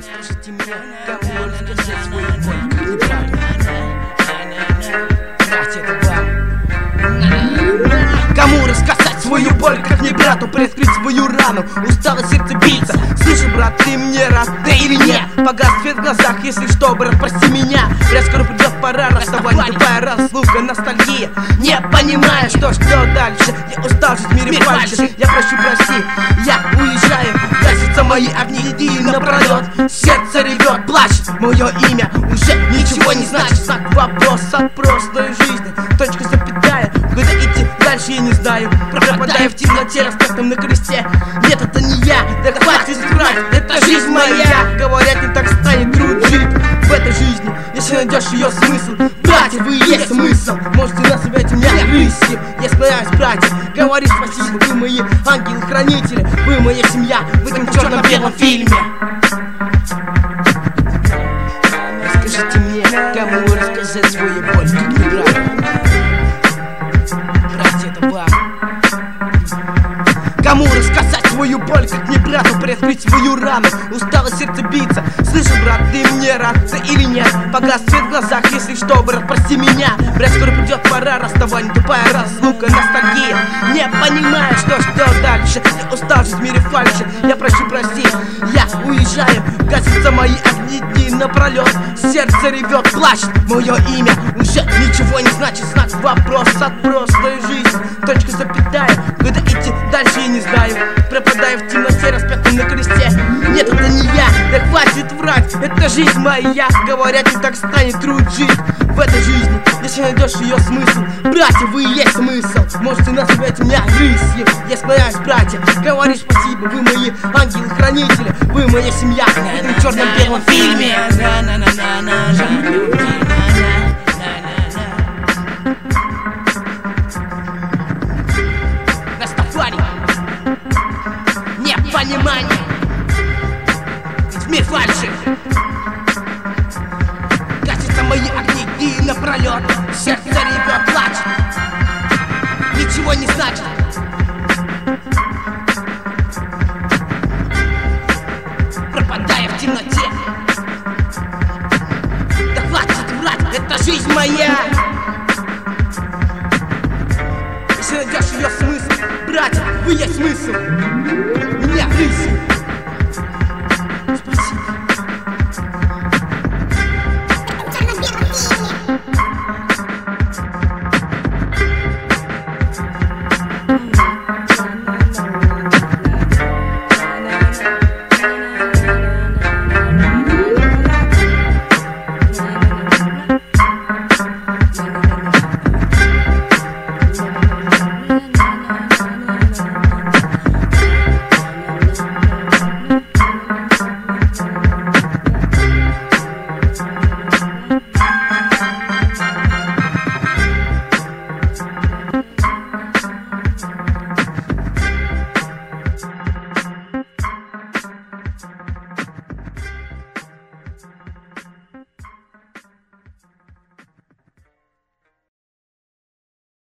Скажите мне, кому рассказать свою боль, как неправильно. Братья, это вам. Кому рассказать свою боль, как не брату, приоткрыть свою рану. Устало сердце биться. Слышишь, брат, ты мне рад, да или нет? Погас свет в глазах, если что, брат, прости меня. Брат, скоро придет пора расставания, тупая разлука, ностальгия. Не понимая, что дальше. Я устал жить в мире фальши. Я прошу, прости, я уезжаю. Гасятся мои огни, иди напролет. Сердце ревет, плачет, мое имя уже ничего не значит. Знак вопрос от прошлой жизни. Точка запятая, куда идти дальше я не знаю. Пропадаю в темноте, распятым на кресте. Нет, это не я, да хватит врать, это жизнь моя. Говорят, не так станет труд жить в этой жизни, если найдешь ее смысл. Братья, вы и есть смысл. Можете называть меня рысью. Я склоняюсь, братья, говорить спасибо. Вы мои ангелы-хранители, вы моя семья в этом черно-белом фильме. Скажите мне, кому рассказать свою боль, как не брат. Братья, это вам. Кому рассказать свою боль, как не брату, приоткрыть свою рану. Устало сердце биться. Слышишь, брат, ты мне рад, да или нет? Погас свет в глазах, если что, брат, прости меня. Брат, скоро придет пора расставания, тупая разлука, ностальгия. Не понимаю, что дальше. Я устал жить в мире фальши. Я прошу, прости, я уезжаю. Гасятся мои огни дни напролет. Сердце ревет, плачет, мое имя уже ничего не значит. Знак вопрос от прошлой жизни. Точка запятая, куда идти дальше я не знаю. Пропадаю в темноте, распятым на кресте. Нет, это не я, да хватит врать, это жизнь моя. Говорят, не так станет труд жить в этой жизни, если найдешь ее смысл. Братья, вы и есть смысл. Можете называть меня рысью. Я склоняюсь, братья, говорить спасибо. Вы мои ангелы-хранители, вы моя семья в этом черно-белом фильме. Непонимание, в мир фальши. Гасятся мои огни и напролет. Сердце ревет, плачет, ничего не значит. Пропадая в темноте. Да хватит врать, это жизнь моя. Если найдешь ее смысл, братья, вы есть смысл. Меня рысью.